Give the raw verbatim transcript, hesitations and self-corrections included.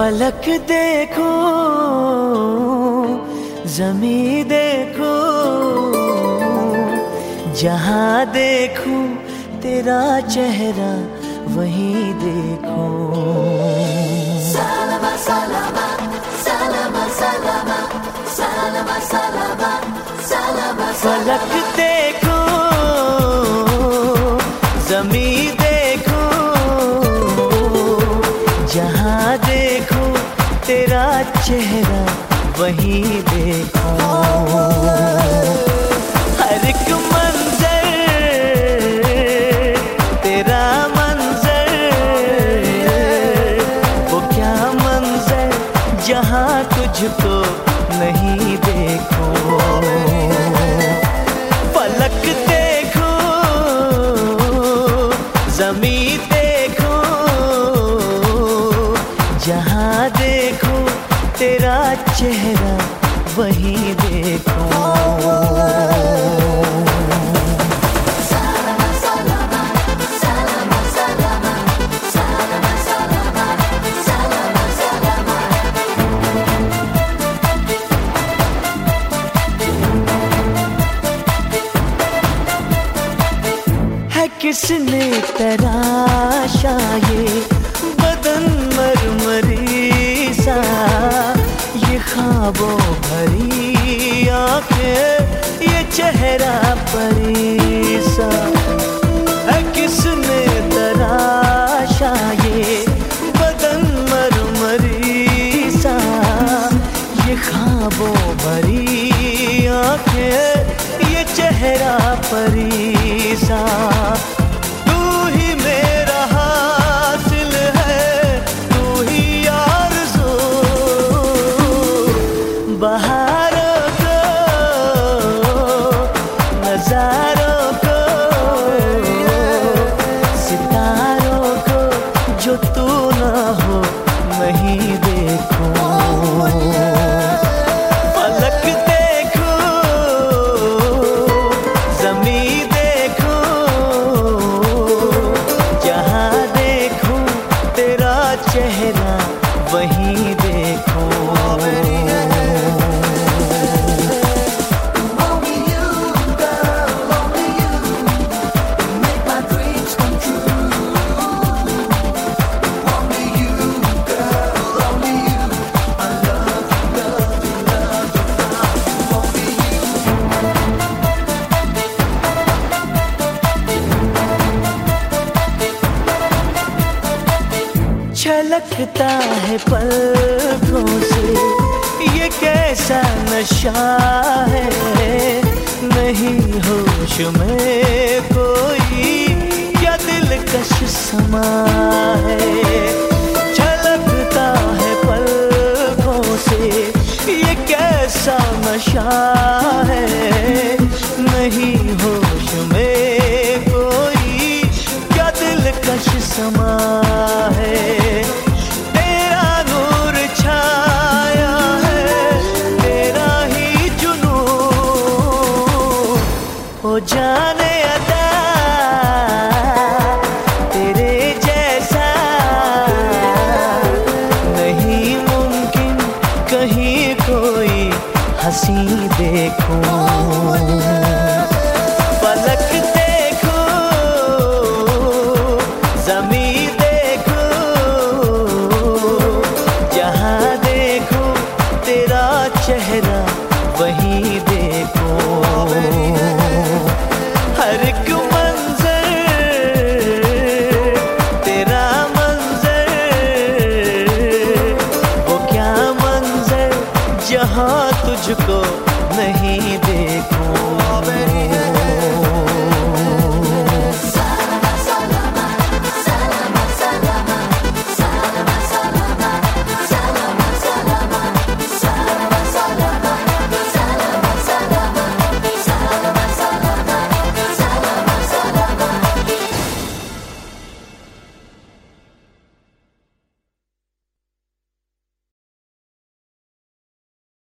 फलक देखो, ज़मीं देखो, जहाँ देखूं तेरा चेहरा वहीं देखो। सलामा सलामा सलामा सलामा सलामा सलामा सलामा। फलक देखो, ज़मीं देखो, जहाँ देखो तेरा चेहरा वहीं देखो। हर एक मंजर तेरा मंजर, वो क्या मंजर जहाँ तुझको नहीं देखो। फलक देखो, ज़मीं देखो, जहाँ देखो तेरा चेहरा वहीं देखो। सलामा सलामा सलामा सलामा सलामा सलामा सलामा सलामा। है किसने तराशा ये बदन मरमरी सा, ये ख्वाबों भरी आंखें, ये चेहरा परी सा। है किसने तराशा ये बदन मरमरी सा, ये ख्वाबों भरी आंखें, ये चेहरा परी सा। तू ही मेरा हासिल है, तू ही आरज़ू, बहारों को, नज़ारों को, सितारों को, जो तू ना हो नहीं देखो। फलक देखो, ज़मीं देखो, जहाँ देखो तेरा चेहरा वहीं देखो। Only you, girl, only you make my dreams come true. Only you, girl, only you. I love you, love you, love you. Only you. छलकता है पलकों से ये कैसा नशा है, नहीं होश में कोई क्या दिलकश समा है। छलकता है पलकों से ये कैसा नशा है, नहीं होश में कोई क्या दिलकश समा है। तेरा नूर छाया है, तेरा ही जुनून, हो जाने अदा तेरे जैसा नहीं मुमकिन कहीं कोई हंसी देखो। फलक देखो, ज़मीं देखो, जहाँ देखो तेरा चेहरा वहीं देखो। हर एक मंजर तेरा मंजर, वो क्या मंजर जहाँ तुझको नहीं